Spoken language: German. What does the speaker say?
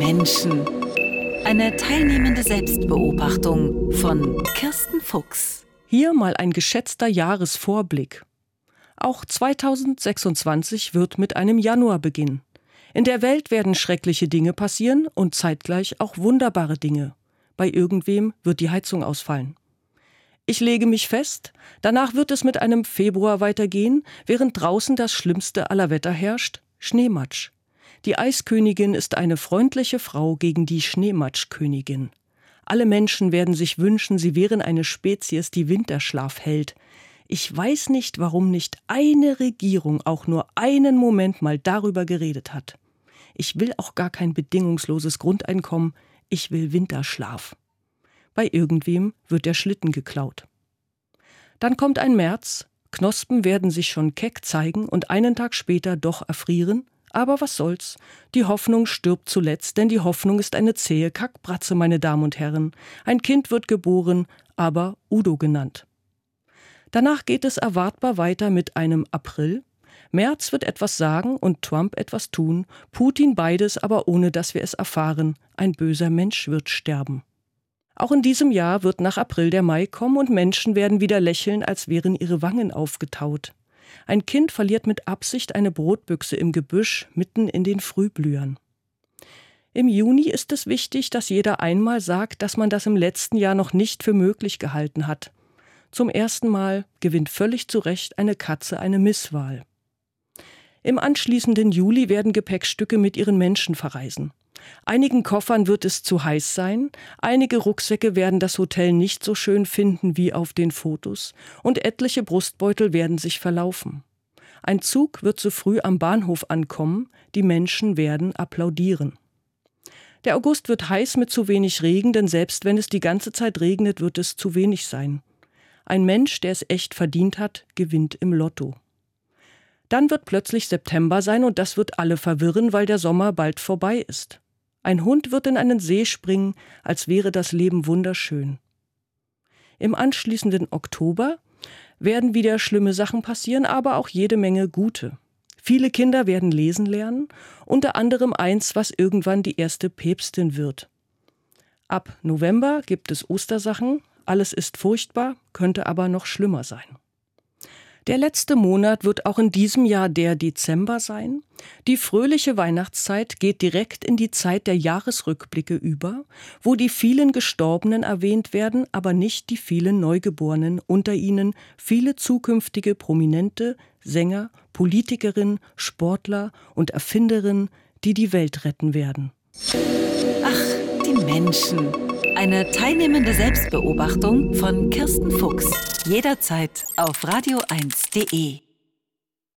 Menschen. Eine teilnehmende Selbstbeobachtung von Kirsten Fuchs. Hier mal ein geschätzter Jahresvorblick. Auch 2026 wird mit einem Januar beginnen. In der Welt werden schreckliche Dinge passieren und zeitgleich auch wunderbare Dinge. Bei irgendwem wird die Heizung ausfallen. Ich lege mich fest, danach wird es mit einem Februar weitergehen, während draußen das schlimmste aller Wetter herrscht, Schneematsch. Die Eiskönigin ist eine freundliche Frau gegen die Schneematschkönigin. Alle Menschen werden sich wünschen, sie wären eine Spezies, die Winterschlaf hält. Ich weiß nicht, warum nicht eine Regierung auch nur einen Moment mal darüber geredet hat. Ich will auch gar kein bedingungsloses Grundeinkommen, ich will Winterschlaf. Bei irgendwem wird der Schlitten geklaut. Dann kommt ein März, Knospen werden sich schon keck zeigen und einen Tag später doch erfrieren. Aber was soll's? Die Hoffnung stirbt zuletzt, denn die Hoffnung ist eine zähe Kackbratze, meine Damen und Herren. Ein Kind wird geboren, aber Udo genannt. Danach geht es erwartbar weiter mit einem April. Merz wird etwas sagen und Trump etwas tun, Putin beides, aber ohne dass wir es erfahren. Ein böser Mensch wird sterben. Auch in diesem Jahr wird nach April der Mai kommen und Menschen werden wieder lächeln, als wären ihre Wangen aufgetaut. Ein Kind verliert mit Absicht eine Brotbüchse im Gebüsch mitten in den Frühblühern. Im Juni ist es wichtig, dass jeder einmal sagt, dass man das im letzten Jahr noch nicht für möglich gehalten hat. Zum ersten Mal gewinnt völlig zu Recht eine Katze eine Misswahl. Im anschließenden Juli werden Gepäckstücke mit ihren Menschen verreisen. Einigen Koffern wird es zu heiß sein, einige Rucksäcke werden das Hotel nicht so schön finden wie auf den Fotos und etliche Brustbeutel werden sich verlaufen. Ein Zug wird zu früh am Bahnhof ankommen, die Menschen werden applaudieren. Der August wird heiß mit zu wenig Regen, denn selbst wenn es die ganze Zeit regnet, wird es zu wenig sein. Ein Mensch, der es echt verdient hat, gewinnt im Lotto. Dann wird plötzlich September sein und das wird alle verwirren, weil der Sommer bald vorbei ist. Ein Hund wird in einen See springen, als wäre das Leben wunderschön. Im anschließenden Oktober werden wieder schlimme Sachen passieren, aber auch jede Menge gute. Viele Kinder werden lesen lernen, unter anderem eins, was irgendwann die erste Päpstin wird. Ab November gibt es Ostersachen, alles ist furchtbar, könnte aber noch schlimmer sein. Der letzte Monat wird auch in diesem Jahr der Dezember sein. Die fröhliche Weihnachtszeit geht direkt in die Zeit der Jahresrückblicke über, wo die vielen Gestorbenen erwähnt werden, aber nicht die vielen Neugeborenen, unter ihnen viele zukünftige Prominente, Sänger, Politikerinnen, Sportler und Erfinderinnen, die die Welt retten werden. Ach, die Menschen. Eine teilnehmende Selbstbeobachtung von Kirsten Fuchs. Jederzeit auf radio1.de.